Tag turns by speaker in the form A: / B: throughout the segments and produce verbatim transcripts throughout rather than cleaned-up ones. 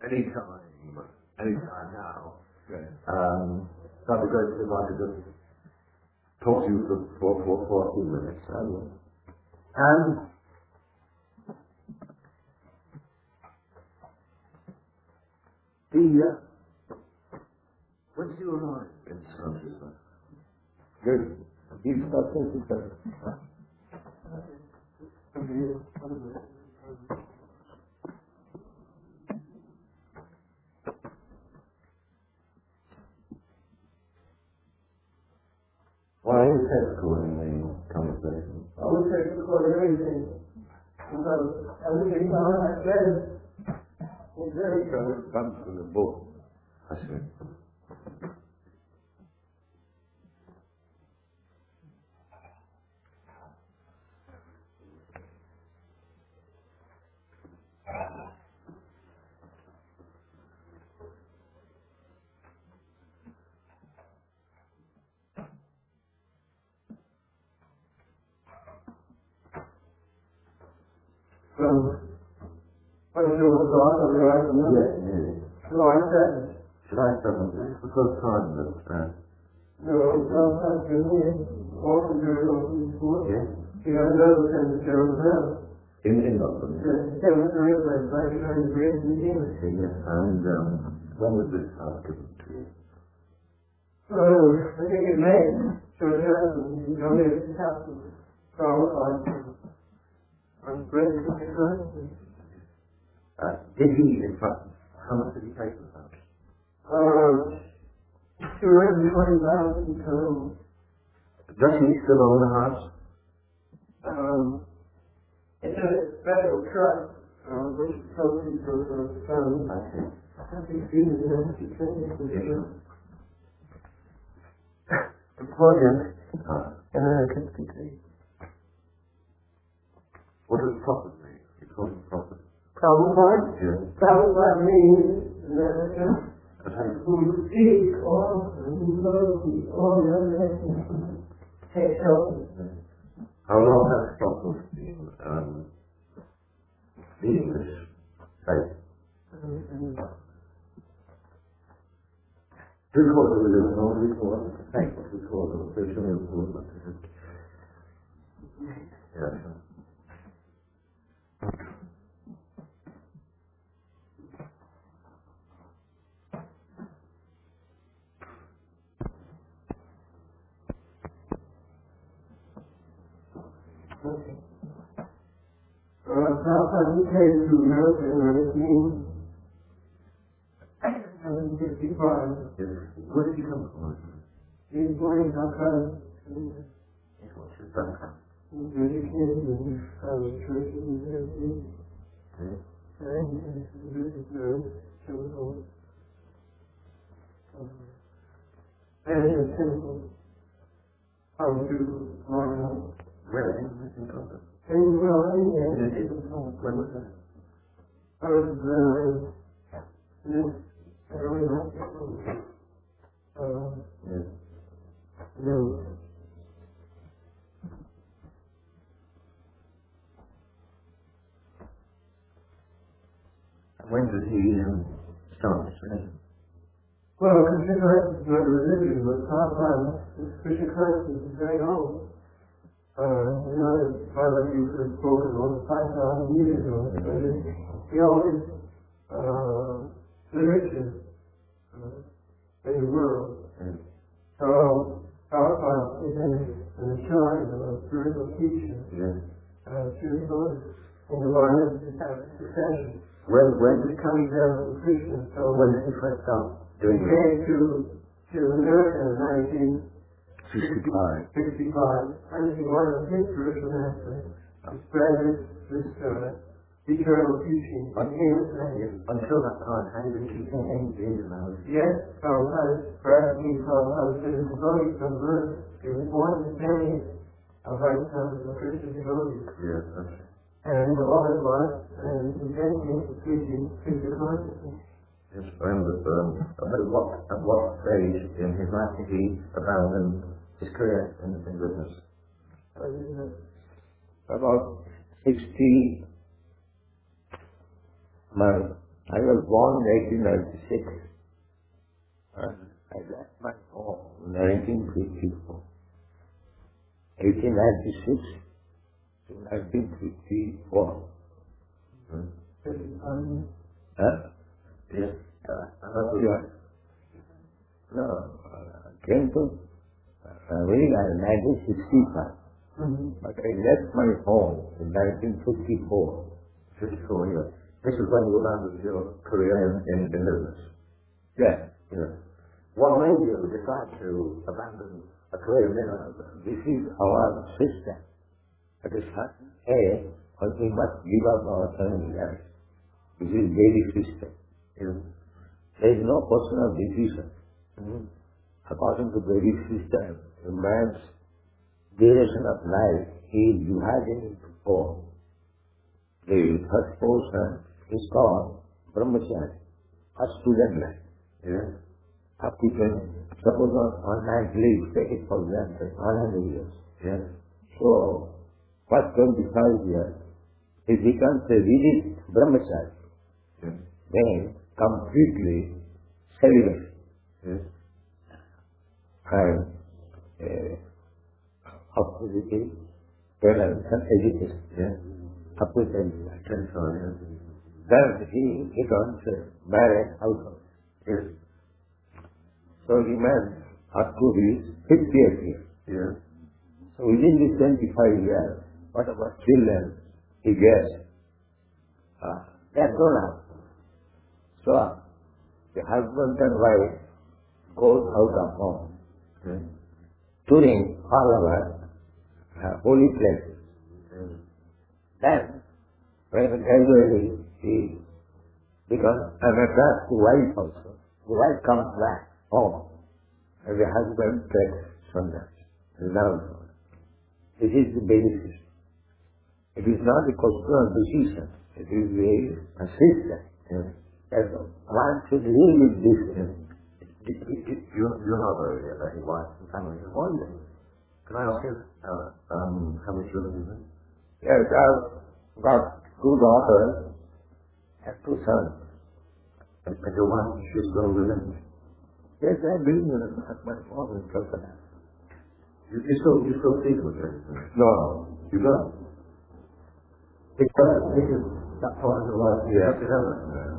A: any time, any time now. Right. Um, that'd be great if I could just talk to you for, for, for, for a few minutes. And, and the, uh, when did you arrive in San Francisco? Good. You start thinking better. Why is technical in the conversation?
B: I was technical in everything. Because everything I said was very good.
A: It comes from the book. I see.
B: So, I don't know what's on, I'll be right on that.
A: Yeah, yeah.
B: No, I said.
A: Should I start with this? The first time that, uh,
B: No, no, I've been here. All from doing all these before.
A: yeah?
B: Yeah, I know the kind of show as well.
A: In, in London?
B: Yeah, it was real, like, like, like, great in here.
A: Yeah, and, um, when was this house given to you?
B: Oh, I think it may. So, yeah, you know, it's happened. So, I'm, I'm ready to be going.
A: Uh, did he, in fact, how much did he pay for the house?
B: Um, two hundred twenty thousand pounds.
A: Does he still own the house?
B: Um, it's a federal trust. Um, which totally goes on the phone.
A: I see.
B: I think he was an empty training for
A: Yeah.
B: sure. Employment.
A: Uh,
B: And then I can speak.
A: what does profit mean? You call it profit?
B: Probably.
A: Yeah.
B: Probably means America.
A: Okay.
B: Who seek all who love the all your nation. Take help.
A: How long has Stockholm been, um, the English faith? Do we call it a religion or do we call it a faith? What do we call it? Spiritual influence? Yeah.
B: Okay. Uh, South he came to America in nineteen fifty-five.
A: Where did you come from?
B: He's born in Calcutta.
A: Yes, what's his background?
B: He's educated in Harvard Church University.
A: Yeah.
B: And he's a really good children. And he's simple. How to learn.
A: Where in England?
B: And well, yeah.
A: When was that?
B: I was, uh, this, I don't know, uh,
A: Yeah.
B: no.
A: When did he um, start this religion?
B: Well, Christian Christ is not a religion, but top line, Christian Christ is very old. Uh, you know, his father used to spoken over five thousand years ago, but he always, uh, religion, uh, in the world.
A: Yeah.
B: So, top line is an assurance of a spiritual teacher,
A: Yeah.
B: uh, spiritual, and the Lord has to have succession.
A: When, when,
B: Becoming a Christian, so
A: when did he first start doing
B: he
A: it?
B: came to, to America in nineteen
A: sixty-five.
B: sixty-five, and he wanted his Christian aspect to spread this, this, uh, eternal teaching.
A: But
B: Yes,
A: until that time, had he been keeping any dreams about it?
B: yes, so I was perhaps he called, I was his devotee from birth. He was born in the day of our son, the Christian devotee.
A: Yes, that's it.
B: And the Lord was, and he dedicated to preaching Christian consciousness.
A: Yes, and um, at what at what stage in his life did he abandon his career in, in business?
B: Uh,
A: About sixty, no,
C: I was born in eighteen ninety-six. And I left my home in nineteen fifty-four. eighteen ninety-six to nineteen fifty-four. Hmm? Huh? Yes. Uh, yeah. No, uh, I came to America in nineteen sixty-five. Mm-hmm. But I left my home in nineteen fifty-four.
A: fifty-four years. This is when you abandoned your career in, in, in business.
C: Yeah.
A: Yeah. What made you decide to abandon a career in business?
C: This is our system. At a certain age, we must give up our family life. This is daily system.
A: Yeah.
C: There is no personal decision.
A: Mm-hmm.
C: According to Vedic system, a man's duration of life is divided into four. The first portion is called brahmacharya, a student life.
A: Yeah.
C: Up to twenty. Suppose on, on man's leave, take it for example, one hundred years.
A: Yeah.
C: So, first twenty-five years, it becomes a rigid brahmacharya.
A: Yeah.
C: Then, completely celibate.
A: Yeah.
C: And uh, up to the age, parents and education.
A: Yeah.
C: Up to ten years.
A: Ten, sorry, yeah.
C: Then he becomes a married household.
A: Yes.
C: So he married up to his fiftieth year.
A: Yeah.
C: So within these twenty-five years, whatever children he gets, uh, they're grown up. So the husband and wife goes out of home,
A: Yeah.
C: touring all over uh, holy places.
A: Yeah.
C: Then, when gradually he becomes an attractive wife also, the wife comes back home, and the husband takes sannyas, renounced. This is the basis. It is not a question of decision. It is a system.
A: Yeah.
C: That one should live with this.
A: You, you have a, a wife and family.
C: One day.
A: Can I ask you, uh, um, how many children you have?
C: Yes, I've got two daughters and two sons.
A: And, and your wife, she's still living?
C: Yes, I'm living in a, my home in Calcutta.
A: You, you still, you still speak with her?
C: No.
A: You don't?
C: Because this is that part of the world.
A: Yeah. Yeah.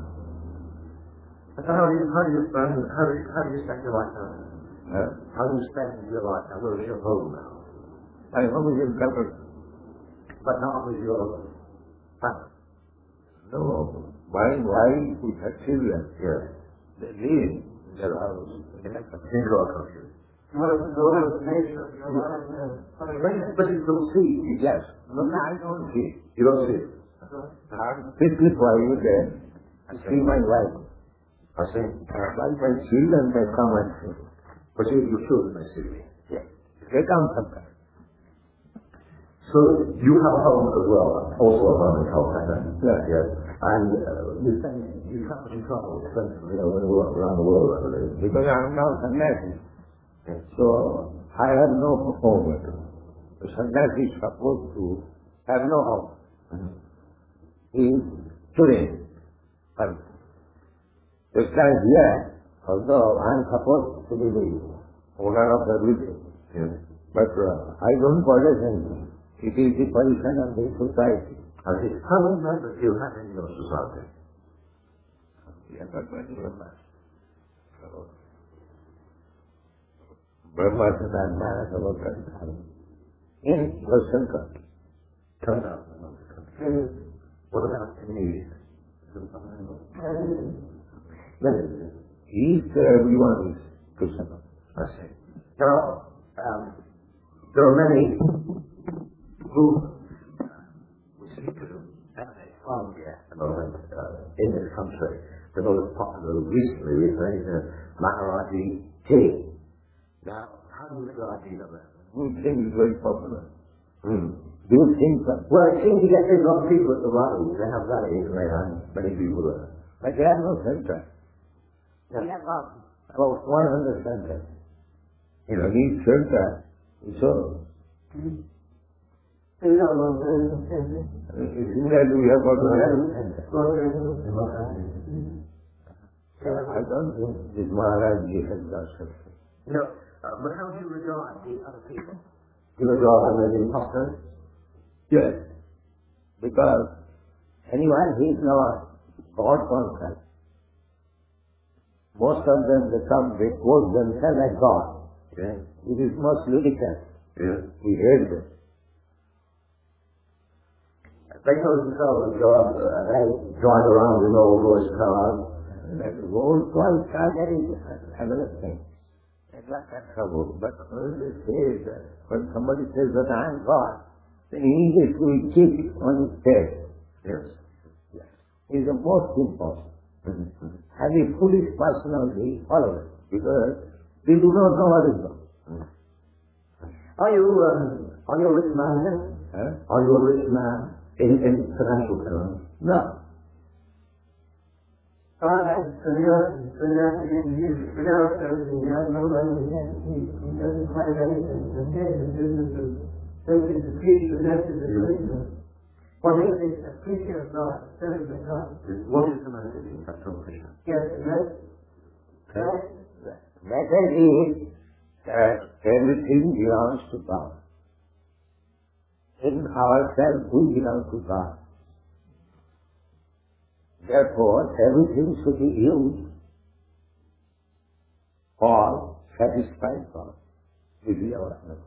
A: So how do you, how do you spend, how do you, how do you spend your life now?
C: Uh,
A: How do you spend your life now? Where is your home now?
C: my home is in Calcutta.
A: But not with your family.
C: No. My wife with her children,
A: Yes.
C: they live in their house in Calcutta.
A: In your country.
C: What is the what is the nature of your life?
A: But you don't see.
C: Yes. No, I don't see.
A: You don't see.
C: I'm fifty-five there. I see my wife.
A: I see.
C: While my children, they come and see.
A: But you, your children may see me.
C: Yes. They come sometimes.
A: So you have a home as well, also a home in Calcutta.
C: Yes.
A: Yes. And uh, you spend, you travel, you travel extensively, you know, around the world, I believe.
C: Because I'm now sannyasi.
A: Yes.
C: So I have no home. The sannyasi is supposed to have no home.
A: Mm-hmm.
C: He is touring. But this guy here, although I'm supposed to be the owner of everything,
A: Yes.
C: but uh, I don't possess anything. It is the position of the society.
A: I see. How many members do you have in your society?
C: We are not many members. So, Brahmas and Manas about ten thousand. In Western country.
A: Ten thousand members. What about in the East?
C: Well, East, everyone is Krishna.
A: I see. There are, um, there are many who we seem to emanate from the moment uh, in this country. The most popular recently is the Maharaji tea. Now, how do you regard tea of that?
C: Who think is very popular?
A: Hmm.
C: Do you think that?
A: Well, it seems to get a lot of people at the rallies. They have rallies and they have many people there.
C: But they have no center.
A: Yeah.
C: We have about, about one hundred centers. You know, each center is so. Similarly, we have got to have. I don't think this Maharaj Ji has got something.
A: No, uh, but how do you regard the other people?
C: You regard them as imposters? Yes. Because anyone who is not God conscious, most of them become, they quote themselves as God.
A: Yes.
C: It is most ludicrous.
A: Yes.
C: We hate them.
A: They told themselves, God, uh, they drive around in old voice cars.
C: Old boys are very another thing. It's not that trouble. But when they say that, when somebody says that I am God, then immediately we keep it on his face.
A: Yes.
C: Yes. It is the most important.
A: Mm-hmm.
C: Have a foolish personality, follow it. Because they do not know what is God.
A: Mm-hmm. Are you, uh, are you a rich man then?
C: Huh?
A: Are you a rich man in, in financial terms?
C: No.
B: What is it? A creature of God, serving of God.
A: What is the message in that translation?
B: Yes, that, that,
C: Matter is that everything belongs to God. In ourselves we belong to God. Therefore, everything should be used for satisfying God. This is our understanding.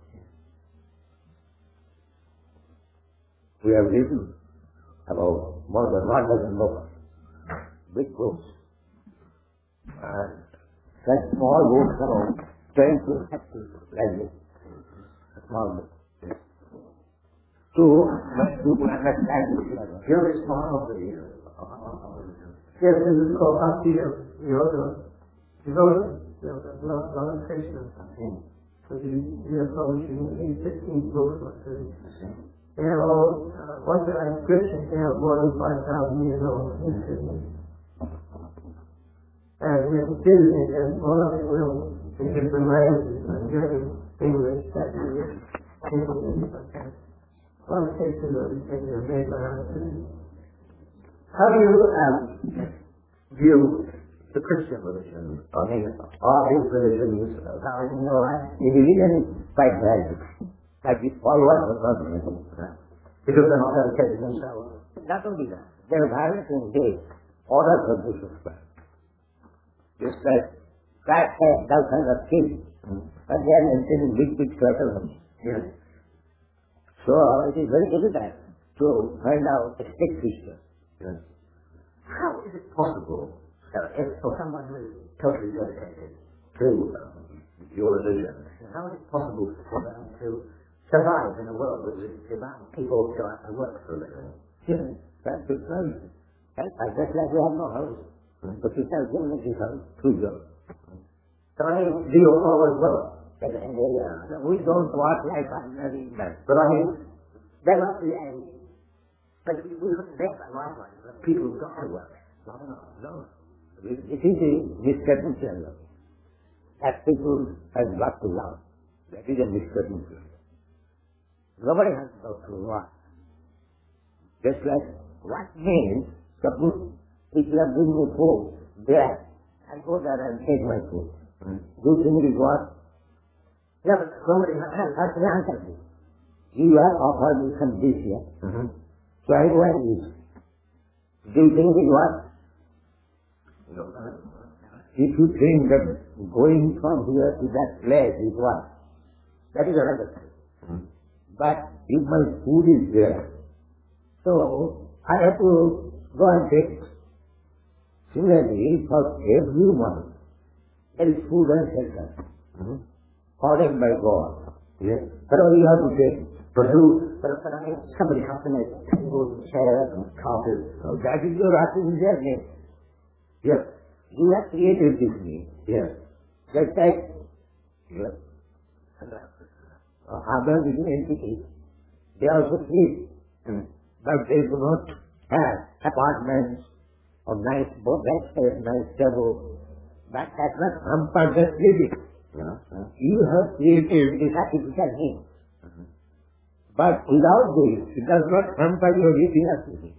C: We have written about more than one dozen books, big books, and such small books are trying to like this, small books, to make people understand this level.
A: Here is one of the years.
B: yes, this is called Bhakti Yoga. Yoga, lamentation. So you, you have probably fifteen books or thirty. They have all, uh, once they're inscriptions, they have more than five thousand years old inscriptions. And we have visited, and one of it will, in different languages, and very English, that is, English, like that. Lamentations of these things are made by our students.
A: How do you um, view the Christian religion? I mean, are these religions, uh,
C: Now, you know, the religion is quite valuable. But we follow what the government is.
A: because they're not educated themselves?
C: Not only that, there are various in days, orders of this respect. Just like God has thousands of kids, but they are maintaining big, big circles.
A: Yes.
C: So it is very difficult to find out a strict Christian.
A: Yes. How is it possible, uh, if for someone who is totally dedicated to um, your religion, how is it possible for them to survive in a world which is about people who go out and work for a living?
C: Yes, that's because that's just like we have no house. But you tell them that you have two jobs.
A: So I mean, do you always work?
C: And, and they, uh, we don't work like ordinary men.
A: But I mean,
C: There must be a,
A: but we wouldn't make that right way. People who got to work.
C: no, no, no. It it is a misconception that people have got to love. That is a misconception. Nobody has got to work. Just like what means, suppose if you are bringing me food there, I go there and take my food.
A: Mm.
C: Do you think it is what?
A: Yeah, but somebody has
C: That's the answer. You have offered me some dish here.
A: mm-hmm.
C: So I go and eat. Do you think it was?
A: No.
C: If you think that going from here to that place is what? That is another thing.
A: Mm.
C: But if my food is there, so I have to go and take it. Similarly, for everyone, there is food and shelter,
A: Mm-hmm.
C: ordered by God.
A: Yes.
C: But all you have to take.
A: But who? But, but I mean, somebody has to make tables, chairs, and carpets.
C: So that is your asking their name.
A: Yes.
C: You have created this name.
A: Yes.
C: Just like yes. uh, other living entities, they also sleep.
A: Mm.
C: But they do not have apartments or nice boat, nice, nice table. But that's not unpleasant living.
A: Yeah. Yeah.
C: You have created this artificial name.
A: Mm-hmm.
C: But without this, it does not hamper your religiosity.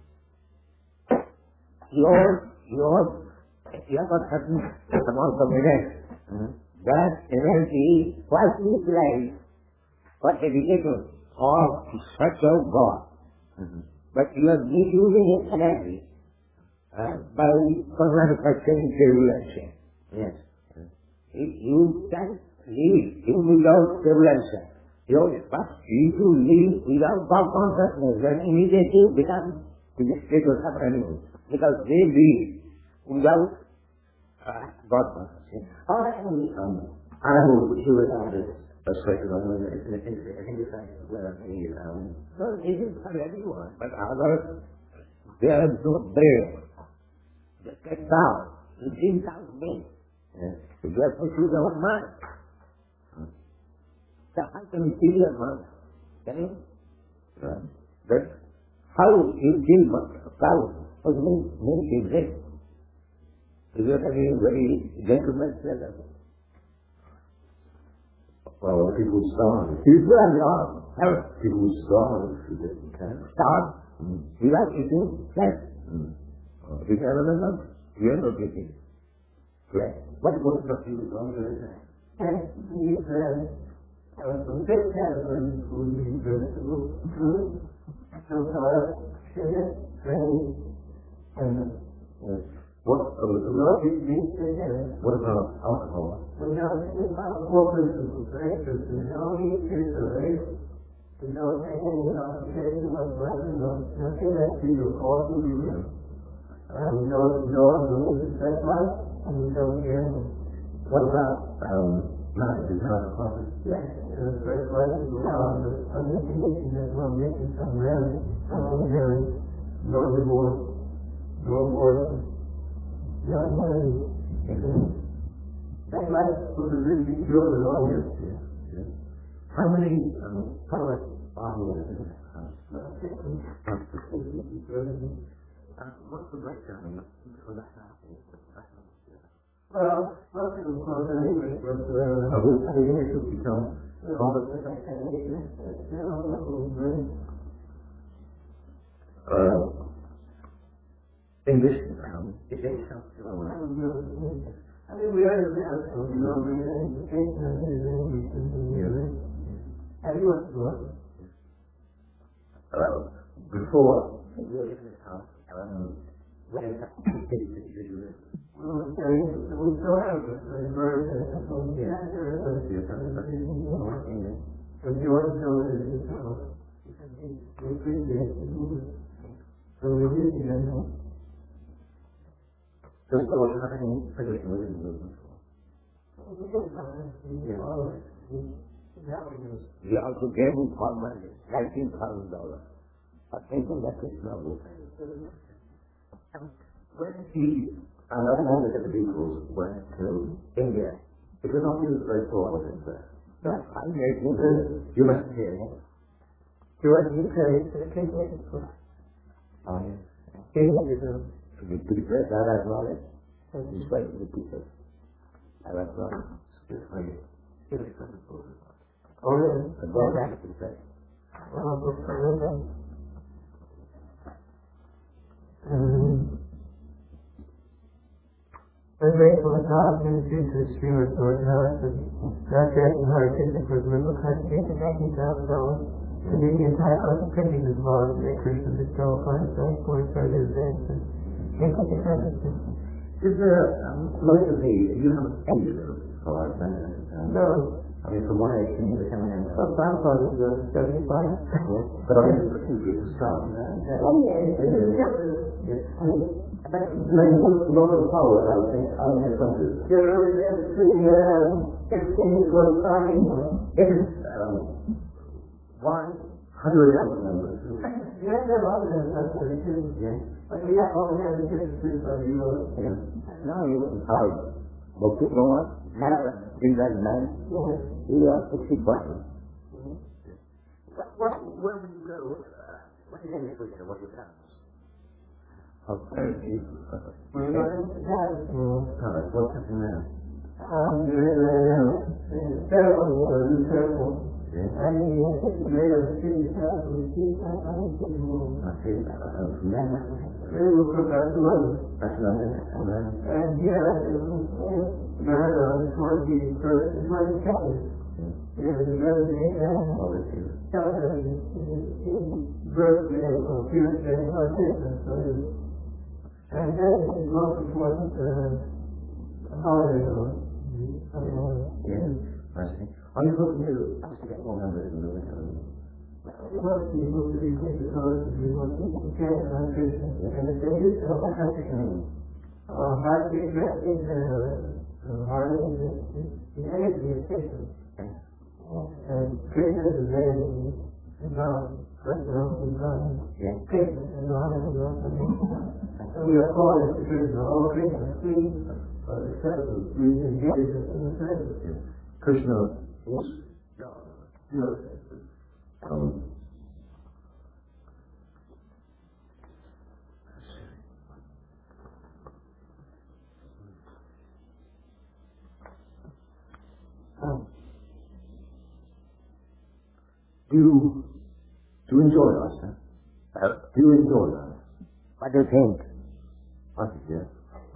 C: Your, your, you have got certain amount of energy. Mm-hmm. That energy was utilized for education or to search out God. Mm-hmm. But you are misusing your energy uh, by manufacturing tribulation. Yes. Mm-hmm. You can't live even without tribulation. You but if you live without God consciousness, then immediately you become the state of animals. Because they live without uh, God consciousness. Or any um, animal which you regard as persuasive on anything where he um so it is for everyone. But others they are not there. They get down. You think out me. Yes. So you have to choose our mind. So how can you kill your mind? Can you? Right. But how you kill a cow? What means make it dead? Is that a very gentleman seller?
A: Well, people starve.
C: People are not.
A: People starve if they can.
C: Starve?
A: Mm.
C: Without eating flesh.
A: Mm.
C: Oh, if you have enough, you are not eating flesh.
A: What was the few dollars? What about, what about alcohol? What about um, not alcohol? How many um, poets are there in this house? Uh, what's the breakdown for that house? Well, most of them close anyway. Uh, English, um, is it something? I mean, we are in the house, you know, we are in the case, have you went to work? Uh, before you were in this house, um, when did you live? We still have it. Yeah. But you want to know that it's house. So we did, you know. So it was happening pretty much in the movement. We also gave him for money, nineteen thousand dollars. I think that is trouble. When he, and I know that the people went to India, it was not used very forward there. That's I made it. You must hear it. You went to the place to the king waiting for. Oh, yes. King waiting. You could break that as well, eh? You spoke to the people. I went wrong. It's funny. It was funny. Oh, really? The boy back to the place. Oh, really? Um, we're grateful to God and to the Spirit for it, however. God granting her attention for the little country to nineteen thousand dollars to be the entire underpinning of law of the increase of the store funds going for further advancement. In such a purpose. Is there, um, most of the, you have any for us, uh, no. I mean, from what I can hear coming in. Well, grandfather is uh, seventy-five. Yes. But I mean, the procedure is strong. Oh, yeah. Yes. I mean, but maybe a lot of power, I think, I don't have something. You're really there to see, uh, everything is going fine. It is, um, one hundred thousand members. Yeah, there are a lot of them, that's what it is. Yeah. But we have all the other citizens of you. Yeah. No, you wouldn't hide. Well, keep going. Now, in that man, you are sixty-five. Where would you go? What is it for you? What is that? Okay. What's happening now? Terrible, terrible.
B: And he made us see how we see how I can move. They will put that money. And yeah, man, I was working for my child. It was very, birthday or Tuesday or Christmas. And then it was holiday.
A: Yes. Are you looking to get more members in the winter?
B: Well, you will be because we want to get our business. And the days of the house are hardly met in the hardly the energy efficient. And creators are very involved, but they're involved. Creators and all of them. We are calling it because the whole thing is free for the service. We engage in the service.
A: Krishna, yes.
B: Yes.
A: Um, um, do you, do you enjoy life, sir? Uh, do you enjoy life?
C: What do you think?
A: I think yes.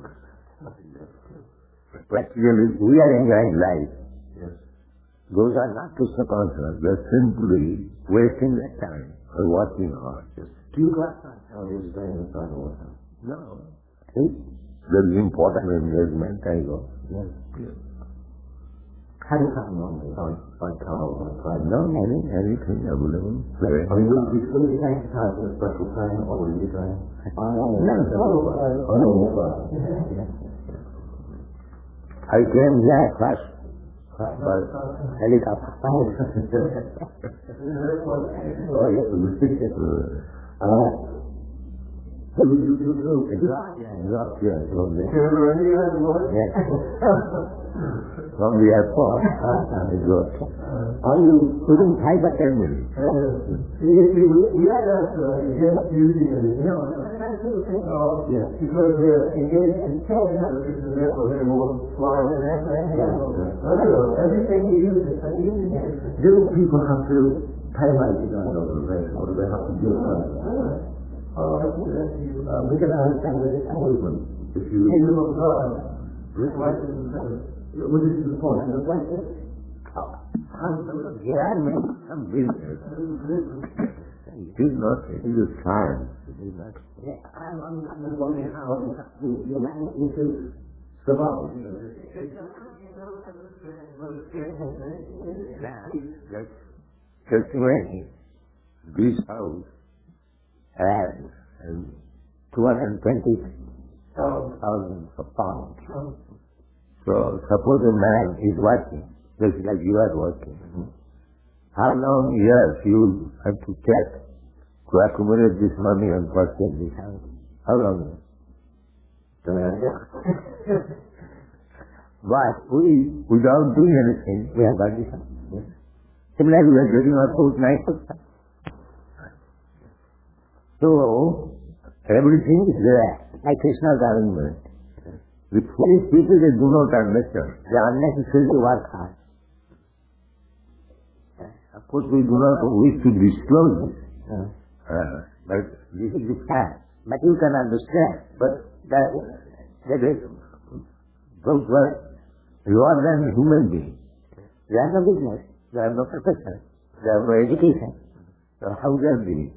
C: Practically, we are enjoying life.
A: Yes.
C: Those are not Krishna consciousness. They're simply wasting their time or working hard.
A: Yes. Do you go outside? How is it inside the water?
C: No. See? There is important engagement, I go.
A: Yes. Yes. How do you come along with by, by car or by
C: No, any, anything available. Very
A: Are you will be fully exercised in a special train or will you train?
C: I don't know.
A: I know what.
C: I came here first. But helicopter.
A: Oh, yes. Uh, so you do do do.
C: Yeah, yeah, from the,
B: Yes.
C: from the airport. I go.
A: Are you
C: Within five or ten minutes.
B: We had a just using it. No, no.
A: Yes.
B: Because we're engaged in telling others the level they will fly and everything you use is using it.
A: Do people have to pay money to go over the rail, or do they have to do it?
B: Oh, that's you.
A: Uh, we can understand with this movement. If you
B: Kingdom of God.
A: This
B: What is it?
A: well, this is the point. And when it,
C: Here I make some business. It is not, it is a science. It is not.
A: yeah, I'm, I'm, I'm wondering how you, you manage to survive.
C: Just, just when this house has um, two hundred twenty thousand pounds. So suppose a man is working, just like you are working. How long years you have to take to accumulate this money and purchase this house? How long? But we, without doing anything, we have got this house. Similarly, we are getting our food nice. So, everything is there, like Krishna's arrangement. The foolish people, they do not understand. They unnecessarily work hard. Of course, we do not wish to disclose this. Uh, but this is the fact. But you can understand. But that, that is, those were lower than human beings. They have no business. They have no profession. They have no education. So how can they?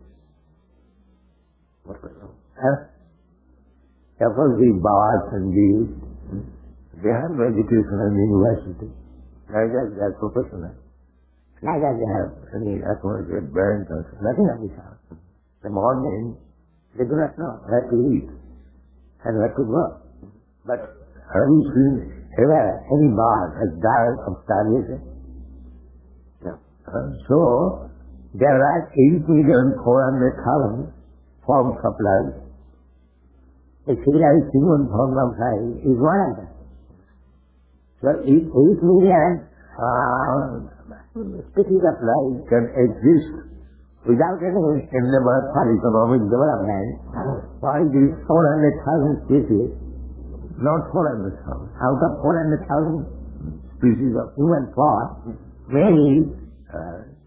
C: Huh? Of course, the Babas and these, they have no education in the university. Neither they are professional. Neither they have any associate brains or nothing of this sort. The modern, they do not know where to eat and where to work. But have you seen ever any bar has died of starvation? No. Uh, so, there are eight million four hundred thousand form supplies. A civilized human form of life is one of them. So eight, eight million uh, species of life can exist without any endeavor for economic development. While these four hundred thousand species, not four hundred thousand, out of four hundred thousand species of human form, many uh,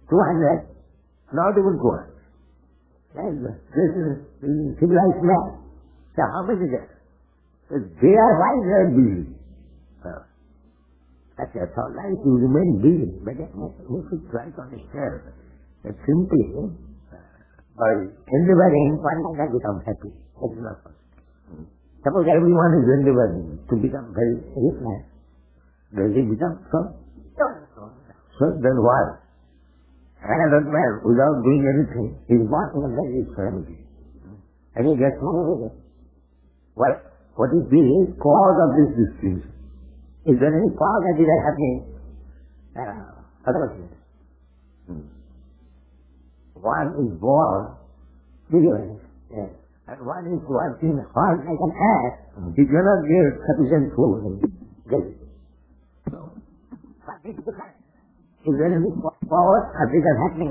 C: two hundred, not even two hundred. This is the civilized man. So how much is it? They are why they are busy. Uh, that's a thought. Life to remain busy, but we should try to understand that simply uh, by endeavoring one can become happy. That's not possible. Suppose everyone is endeavoring to become very rich man. Does he become so? So then what? Another man, without doing anything, is born in a very rich family. And he gets money with it. Well, what is the cause of this distinction? Is there any cause that is happening? Uh, otherwise, hmm. one is born billionaire, yes. And one is working hard like an ass. Hmm. He cannot get sufficient food and get it. So, what is the fact? Is there any cause of this is happening?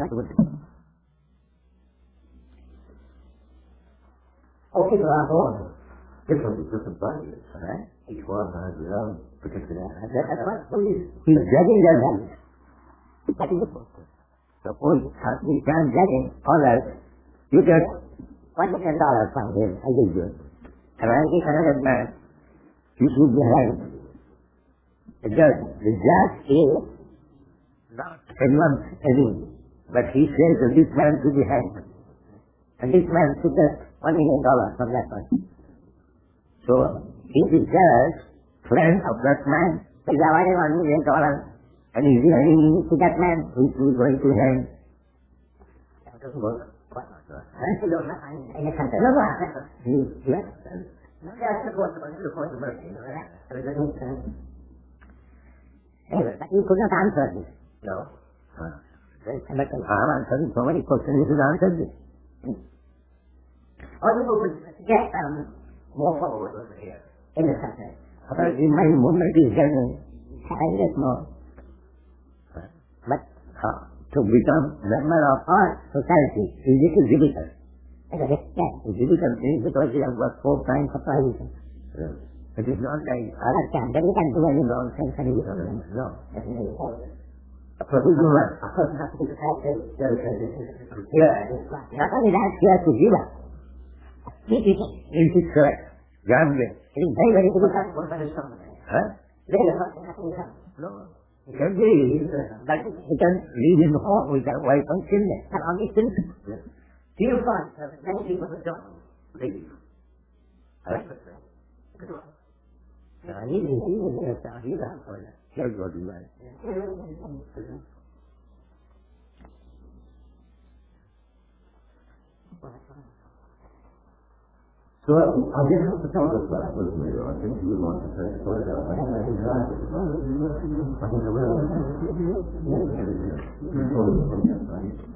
C: Okay, so I'm born. Different, different values, right? Each one has their own particular. That's what he's, he's judging their values. That is the purpose. Suppose we can judging others, you get one million dollars from him, I give you. And I give another man, you should be hanged. The judge, the judge is not anyone's enemy, but he says that this man should be hanged. And this man should get one million dollars from that person. So, if the judge, friend of that man, is awarding one million dollars, and is giving to that man who is going to hang. That doesn't work. Quite not. I don't know. I can't tell you. Yes. That's the point of the mercy. Anyway, but you could not answer this. No. Then I make an arm answering so many questions, you should answer this. Or you could get, um, more forward over here in the center. But in my movement is getting silent more. But uh, to become member of our society is little difficult. Yes, it's difficult because we have got four kinds of privacy. It is not like other can. Then we can do any nonsense and no. So we do what? Not only that, he has to give up. It is correct. Gambling. It is very, very difficult. Huh? No. It can be. But it can live in home with their wife and children. And only children. Do you find that many people who don't live? Huh? I need to see what they're talking about. Here's what you want. So, I guess that's the time of that was me. I think you want to say, sorry, I think I think I will.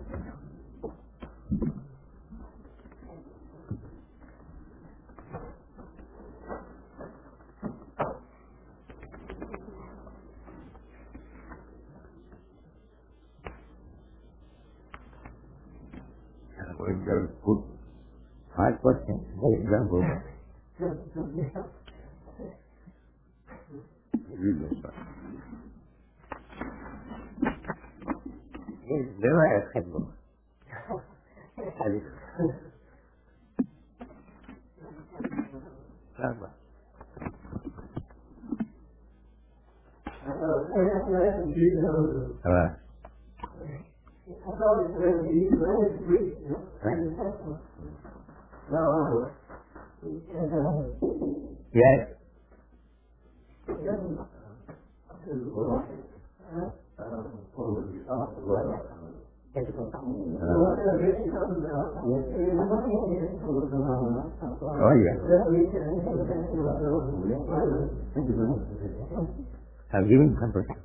C: We're going to put five questions, for example. Read this one. Never ask him more. Alright. Yes. Oh yeah. I've given some percent.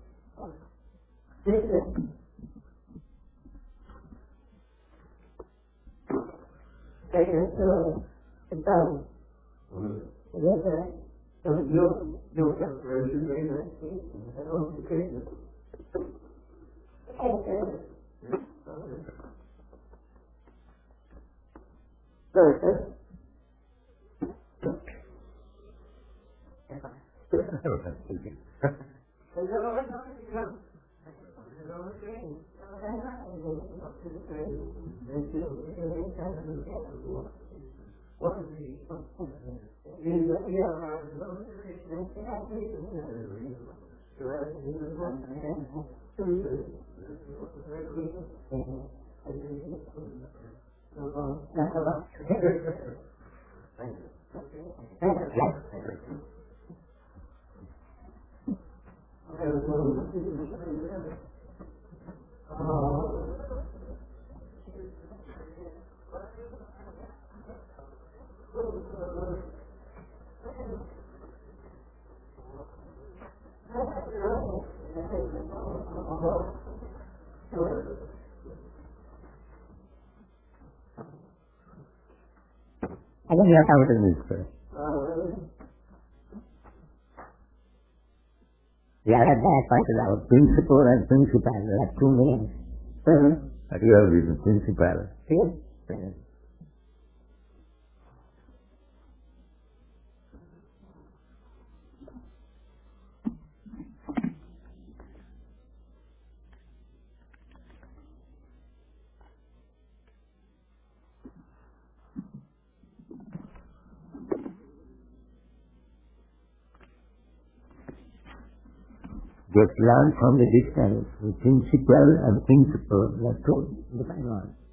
C: I don't know how it is, sir. Yeah, that bad part is our principal and principal, like two names. I do have the principal. Yes. Just learn from the dictionary, the principal and principle, like two, depending on.